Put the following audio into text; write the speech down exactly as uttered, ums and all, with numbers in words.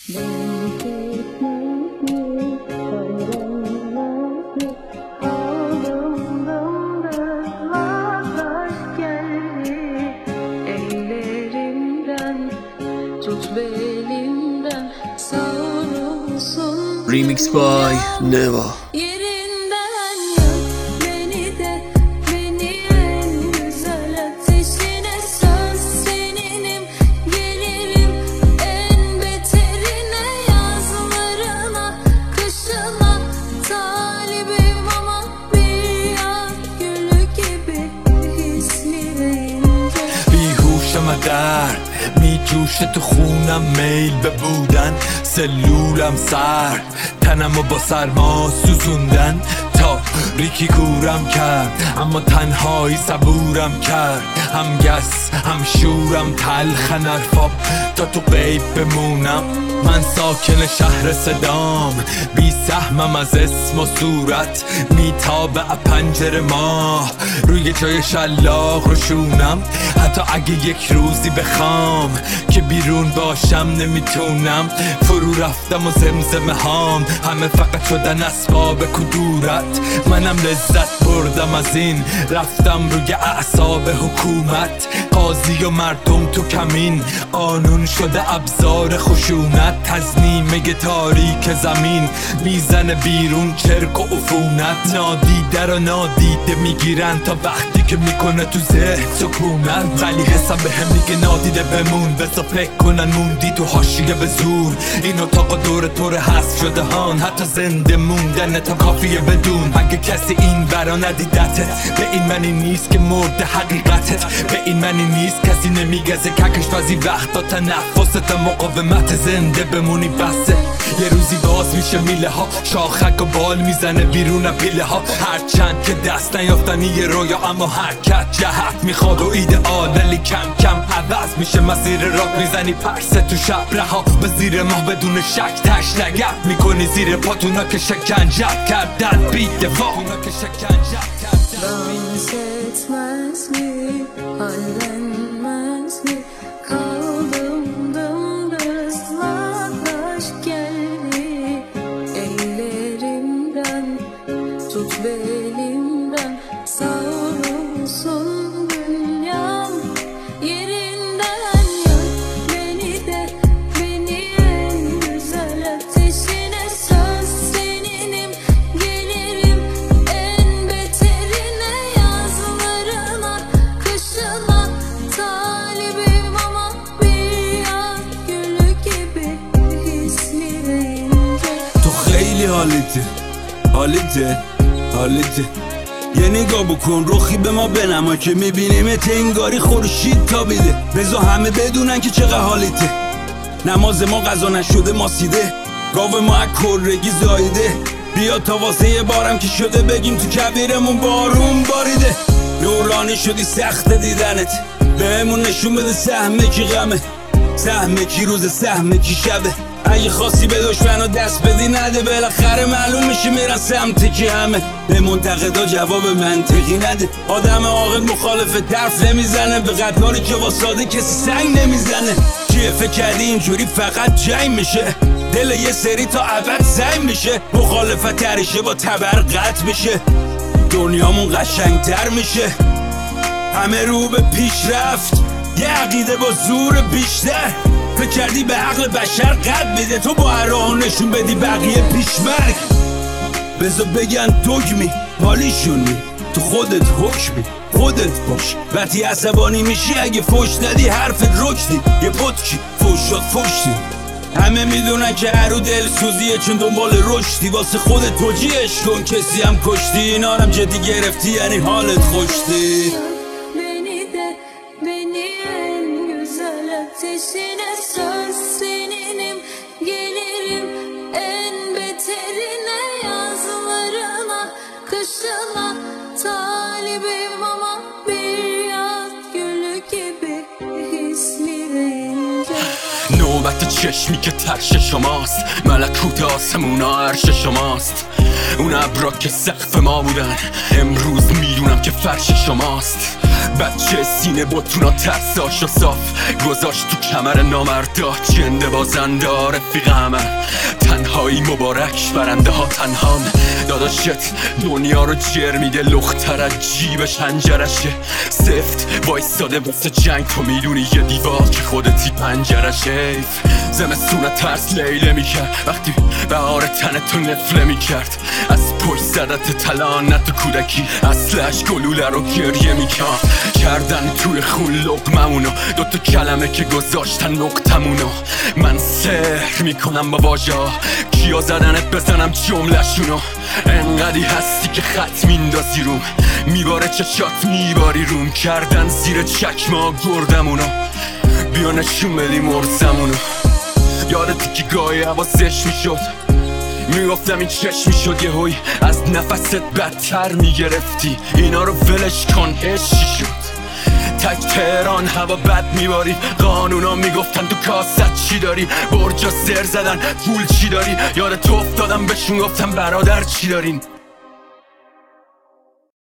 Remix by Neva. درد می جوشه تو خونم، میل به بودن سلولم سر تنمو با سرما سوزوندن، تاریکی کورم کرد اما تنهایی صبورم کرد، هم گس هم شورم تلخن حرفام تا تو غیب بمونم. من ساکن شهر صدام، بی سهمم از اسم و صورت، میتابه پنجره ماه روی جای شلاق روشونم. حتی اگه یک روزی بخوام که بیرون باشم نمیتونم. فرو رفتم و زمزمه هام همه فقط شدن اسباب کدورت. منم لذت بردم از این، رفتم روی اعصاب حکومت. قاضی و مردم تو کمین، قانون شده ابزار خشونت. تزنیمه تاریک زمین میزنه بیرون چرک و عفونت. نادیده رو نادیده میگیرن تا وقتی که میکنه تو ذهن سکونت. ولی حسم به هم میگه نادیده بمون، بسا فکر کنن موندی تو حاشیه به زور. این اتاق دور طور حذف شده هان، حتی زنده موندن تا کافیه بدون. اگه کسی این برا ندیدتت، به این معنی نیست که مرد حقیقتت. به این معنی نیست کسی نمیگزه ککش وزی وقتا تنفست مقاومت. زنده بمونی بسه، یه روزی باز میشه میله ها، شاخک و بال میزنه بیرون پیله ها. هرچند که دست نیافتنی یه رویا، اما حرکت جهت میخواد و ایدئال. ولی کم کم عوض میشه مسیر راه، میزنی پرسه تو شب رها به زیر ماه بدون شک. تش نگه میکنی زیر پاتونا که شکنجت کردن بی دفاع. Dans etmez mi, hallenmez mi? Kaldım dımdızlak, aşk geldi ellerimden. Tut belimden, savrulsun dünyam. Yerinden yak beni de, beni en güzel ateşine. Söz seninim, gelirim en beterine. Yazlarına, kışına talibim ama bir yaz gülü gibi hislenince. تو خیلی حالیته حالیته حالیته یه نگاه بکن رخی به ما بنما که میبینیمت انگاری خورشید تابیده. بذار همه بدونن که چقدر حالیته. نماز ما قضا نشده ماسیده، گاو ما از کرگی زایده. بیا تا واسه یه بارم که شده بگیم تو کبیرمون بارون باریده. نورانی شدی سخت دیدنت، بهمون نشون بده سهمه کی غمه، سهمه کی روز سهمه کی شبه. اگه خواستی به دشمنو دست بدی نده، بالاخره معلوم میشه میرن سمت کی همه. به منتقدا جواب منطقی نده، آدم عاقل مخالف طرف نمیزنه. به قطاری که واساده کسی سنگ نمیزنه. چیه فکر کردی اینجوری فقط جنگ میشه؟ دل یه سری تا ابد زنگ میشه. مخالفت تریشه با تبر قطع میشه، دنیامون قشنگتر میشه. همه رو به پیشرفت، یه عقیده با زور بیشتر. فکر کردی به عقل بشر قد میده، تو با هر راه نشون بدی بقیه پیشمرگ. بذار بگن دگمی حالیشونی، تو خودت حکمی خودت باش. وقتی عصبانی میشی اگه فوش ندی حرفت رکدی. یه پتکی فوش شد فوشتی. همه میدونن که هرو دل سوزیه چون دنبال رشدی. واسه خودت توجیهش کن کسی هم کشتی. اینا هم جدی گرفتی یعنی حالت خوشتی. Beni de, beni en güzel ateşine. Söz seninim, gelirim en beterine. Yazlarına, kışına talibim ama bir yaz gülü gibi hislenince. نوبت چشمی که ترش شماست، ملکوت آسمونا عرش شماست. اون ابرا که سقف ما بودن، امروز میدونم که فرش شماست. بچه سینه بطونا ترساش و صاف گذاشت تو کمر نامردا جنده بازنده رفیق من تنهایی مبارک برنده ها تنهام داداشت دنیا رو جر میده لختر از جیبش هنجرشه سفت وایستاده واسه جنگ تو میدونی یه دیوار که خودتی پنجرشه زمستون ترس لیله میکرد وقتی بهار تن تو نفله میکرد از پشت زدت تلانت و کودکی اصلش گلوله رو گریه میکرد کردن توی خون لقممونو دوتا کلمه که گذاشتن نقطمونو من سحر میکنم با واژه‌ها کیا زدنت بزنم جمله‌شونو انقدی هستی که خط میندازی روم میباره چشات میباری روم کردن زیر چکما گردمونو بیا نشون بدی مرزمونو یادتی که گاهی حواسش میشد میگفتم این چشم میشد یه هوی از نفست بدتر میگرفتی اینا رو ولش کن عشقی شد تک تهران هوا بد میباری قانونا میگفتن تو کاست چی داری برجا سر زدن پول چی داری یاد تو افتادم بهشون گفتم برادر چی دارین